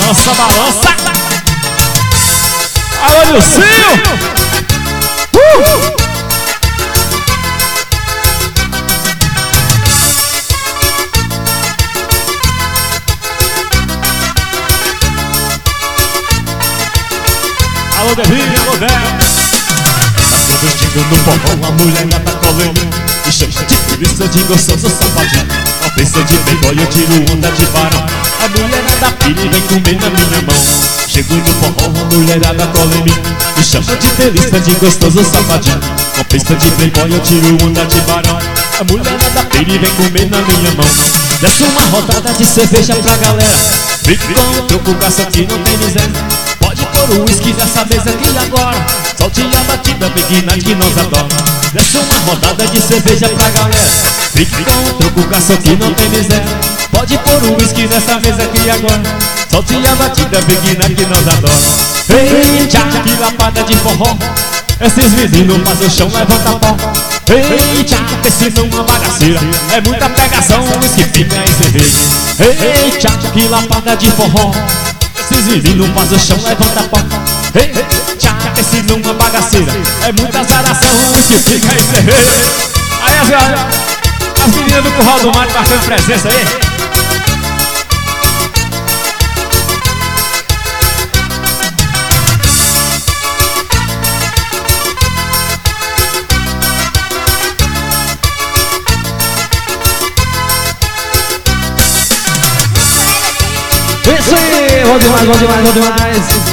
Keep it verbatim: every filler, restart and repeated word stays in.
balança, balança. Alô, Nilcinho. Uh! Alô, Devinho, alô, Devinho. Tá vestindo no forró, a mulher gata colando e chama de turista de gostoso safadinho. Não pensa de playboy, eu tiro onda de varão. A mulherada pira e vem comer na minha mão. Chego no forró, a mulherada cola em mim e chama de delícia de gostoso safadinho. Não pensa de playboy, eu tiro onda de varão. A mulherada pira e vem comer na minha mão. Desce uma rodada de cerveja pra galera. Fica com troco, caça que não tem miséria. Pode pôr o uísque nessa mesa aqui agora. Solte a batida, Big Night que nós adora. Desce uma rodada de cerveja pra galera. Fique com o troco, caça que não tem miséria. Pode pôr o uísque nessa mesa aqui agora. Solte a batida, Big Night que nós adora. Ei, tchá, que lapada de forró. Esses meninos fazem o chão, levanta pó. Ei, tchá, esse não é uma bagaceira. É muita pegação, uísque, pinga e cerveja. Ei, tchá, que lapada de forró. Esses meninos fazem o chão, levanta pó. Ei, tchá, esse não é bagaceira. É muita zaração, uísque, pinga e cerveja. Aí as, as meninas do Curral do Mato marcando presença aí. Isso aí, bom demais, bom demais, bom demais.